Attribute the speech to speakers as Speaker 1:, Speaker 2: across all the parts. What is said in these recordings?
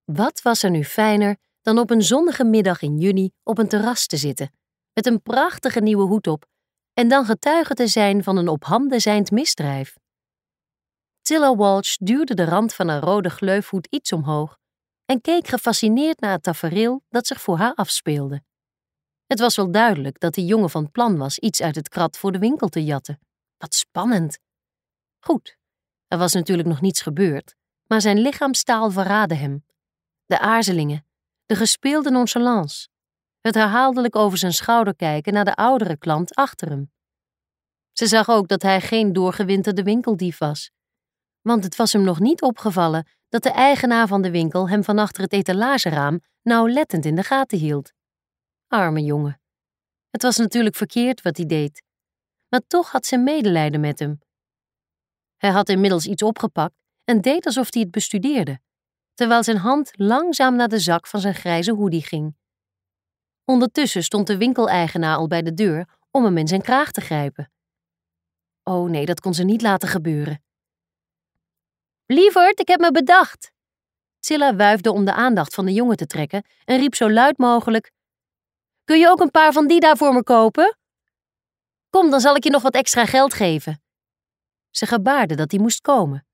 Speaker 1: Wat was er nu fijner dan op een zonnige middag in juni op een terras te zitten, met een prachtige nieuwe hoed op, en dan getuige te zijn van een op handen zijnd misdrijf. Zillah Walsh duwde de rand van haar rode gleufhoed iets omhoog en keek gefascineerd naar het tafereel dat zich voor haar afspeelde. Het was wel duidelijk dat die jongen van plan was iets uit het krat voor de winkel te jatten. Wat spannend! Goed, er was natuurlijk nog niets gebeurd, maar zijn lichaamstaal verraadde hem. De aarzelingen, de gespeelde nonchalance, het herhaaldelijk over zijn schouder kijken naar de oudere klant achter hem. Ze zag ook dat hij geen doorgewinterde winkeldief was, want het was hem nog niet opgevallen dat de eigenaar van de winkel hem van achter het etalageraam nauwlettend in de gaten hield. Arme jongen. Het was natuurlijk verkeerd wat hij deed, maar toch had ze medelijden met hem. Hij had inmiddels iets opgepakt en deed alsof hij het bestudeerde, terwijl zijn hand langzaam naar de zak van zijn grijze hoodie ging. Ondertussen stond de winkeleigenaar al bij de deur om hem in zijn kraag te grijpen. Oh nee, dat kon ze niet laten gebeuren. Lieverd, ik heb me bedacht. Zillah wuifde om de aandacht van de jongen te trekken en riep zo luid mogelijk: Kun je ook een paar van die daar voor me kopen? Kom, dan zal ik je nog wat extra geld geven. Ze gebaarde dat hij moest komen.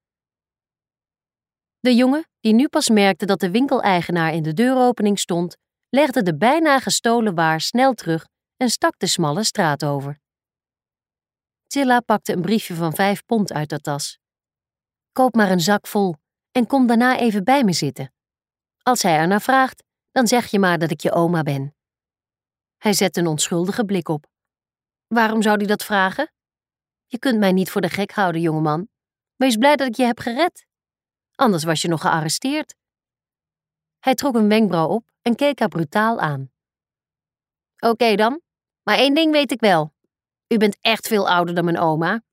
Speaker 1: De jongen, die nu pas merkte dat de winkeleigenaar in de deuropening stond, legde de bijna gestolen waar snel terug en stak de smalle straat over. Zillah pakte een briefje van 5 pond uit haar tas. Koop maar een zak vol en kom daarna even bij me zitten. Als hij ernaar vraagt, dan zeg je maar dat ik je oma ben. Hij zette een onschuldige blik op. Waarom zou hij dat vragen? Je kunt mij niet voor de gek houden, jongeman. Wees blij dat ik je heb gered. Anders was je nog gearresteerd. Hij trok een wenkbrauw op en keek haar brutaal aan. Oké dan, maar 1 ding weet ik wel. U bent echt veel ouder dan mijn oma.